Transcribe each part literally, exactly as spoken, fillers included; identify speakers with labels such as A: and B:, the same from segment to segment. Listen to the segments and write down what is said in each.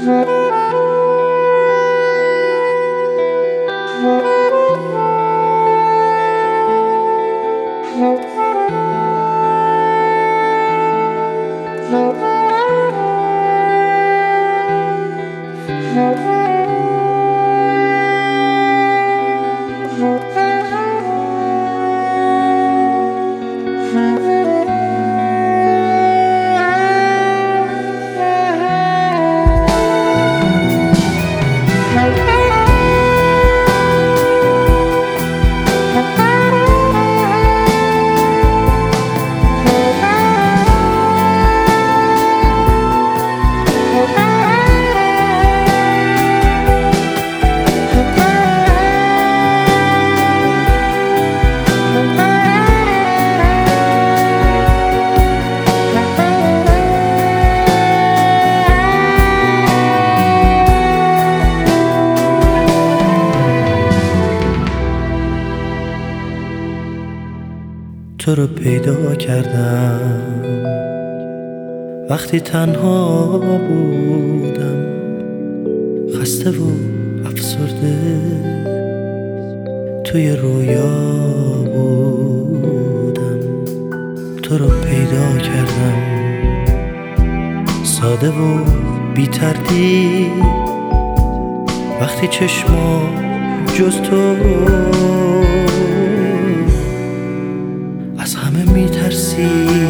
A: تو رو پیدا کردم وقتی تنها بودم، خسته و افسرده توی رویا بودم. تو رو پیدا کردم ساده و بی تردید، وقتی چشما جز تو از همه میترسی.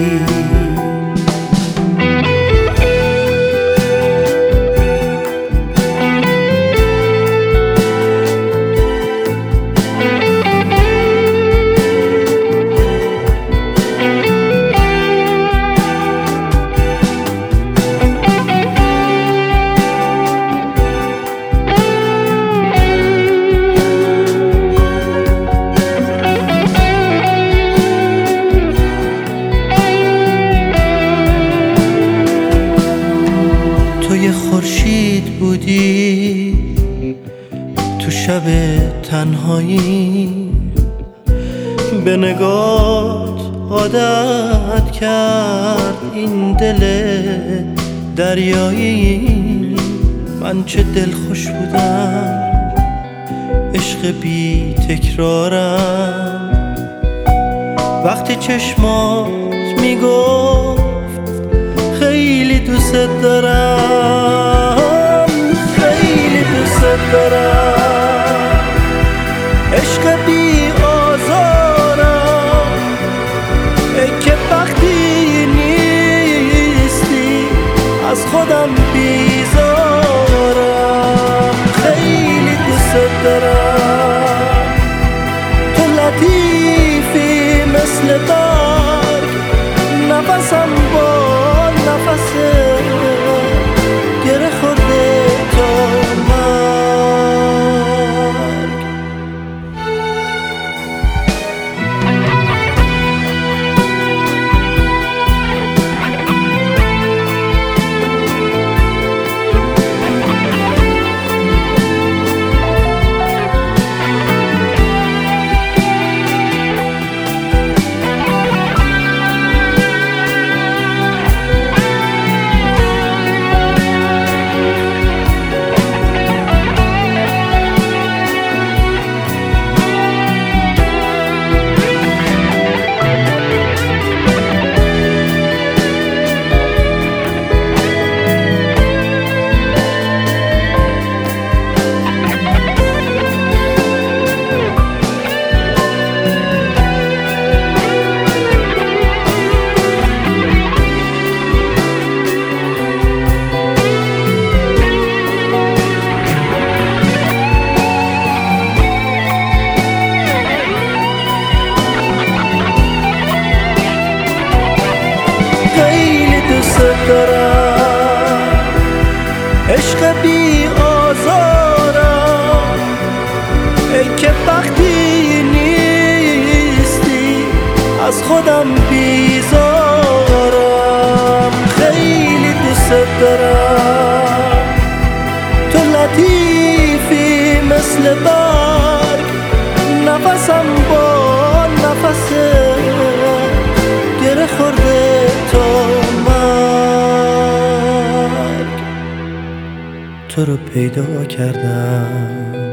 A: توی خورشید بودی تو شب تنهایی، به نگات عادت کرد این دل دریایی. من چه دلخوش بودم، عشق بی تکرارم، وقتی چشمات میگفت خیلی دوست دارم، خیلی دوست دارم. عشق بی آزارم ای که وقتی نیستی از خودم بیزارم. خیلی دوست دارم، تو لطیفی مثل برگ، نفسم با نفسه گره خورده تا مرگ. دارم عشق بی آزارم ای که وقتی نیستی از خودم بیزارم. خیلی دوست دارم، تو لطیفی مثل برگ، نفسم با نفسه گره خورده تا من. تو رو پیدا کردم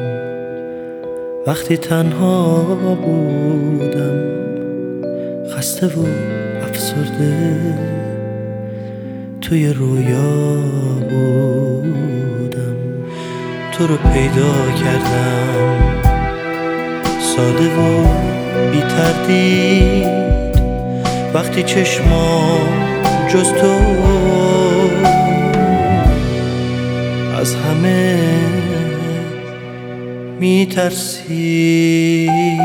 A: وقتی تنها بودم، خسته و افسرده توی رویا بودم. تو رو پیدا کردم ساده و بی تردید وقتی چشمام جز تو از همه می ترسید.